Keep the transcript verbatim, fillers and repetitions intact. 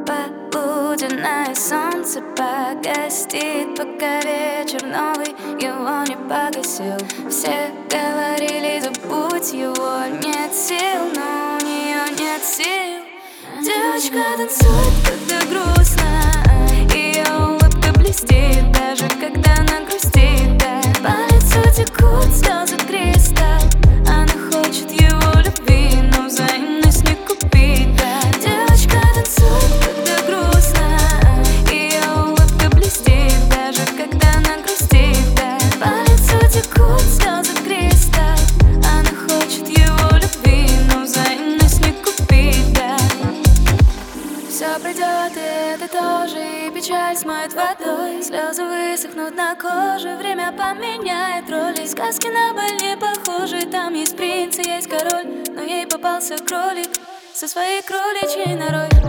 полуденное солнце погостит, пока вечер новый его не погасил. Все говорили, забудь его, нет сил, но у нее нет сил. Девочка танцует, когда грустно, ее улыбка блестит, даже когда она грустит, да. По лицу текут слезы кристалл, она хочет его любви, но взаимность не купить, да. Девочка танцует, когда грустно, ее улыбка блестит, даже когда она грустит, да. По лицу текут слезы кристалл, она хочет его любви, но взаимность не купить, да. Все пройдет, и это тоже, и печаль смоет водой. Слезы высохнут на коже, время поменяет роли. Сказки на быль не похожи, там есть принц и есть король, но ей попался кролик со своей кроличьей норой.